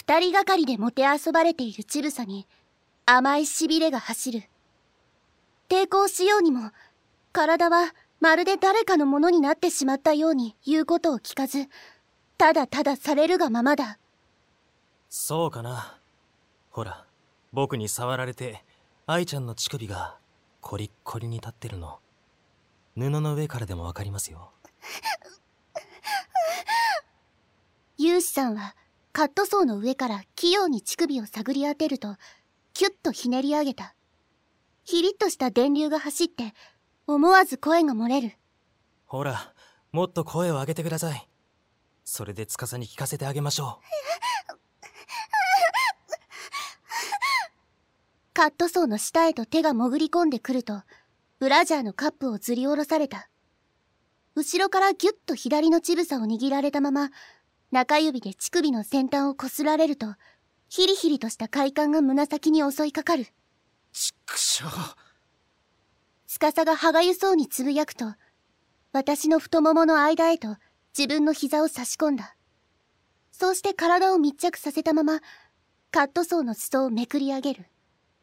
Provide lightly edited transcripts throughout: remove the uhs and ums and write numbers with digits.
二人がかりでもてあそばれている乳房に甘いしびれが走る。抵抗しようにも、体はまるで誰かのものになってしまったように言うことを聞かず、ただただされるがままだ。 そうかな。ほら、僕に触られて、愛ちゃんの乳首がコリッコリに立ってるの。布の上からでもわかりますよ。 ユウシさんはカットソーの上から器用に乳首を探り当てると、キュッとひねり上げた。ヒリッとした電流が走って、思わず声が漏れる。 ほら、もっと声を上げてください。それで司に聞かせてあげましょう。 カットソーの下へと手が潜り込んでくると、ブラジャーのカップをずり下ろされた。後ろからギュッと左の乳房を握られたまま、中指で乳首の先端をこすられると、ヒリヒリとした快感が胸先に襲いかかる。 ちくしょう。 司が歯がゆそうにつぶやくと、私の太ももの間へと自分の膝を差し込んだ。そうして体を密着させたまま、カットソーの裾をめくり上げる。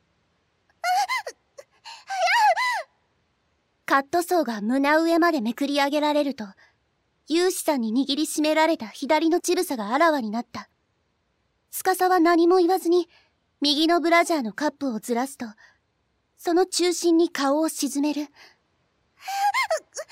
カットソーが胸上までめくり上げられると、ユウシさんに握りしめられた左の乳房があらわになった。司は何も言わずに、右のブラジャーのカップをずらすと、その中心に顔を沈める。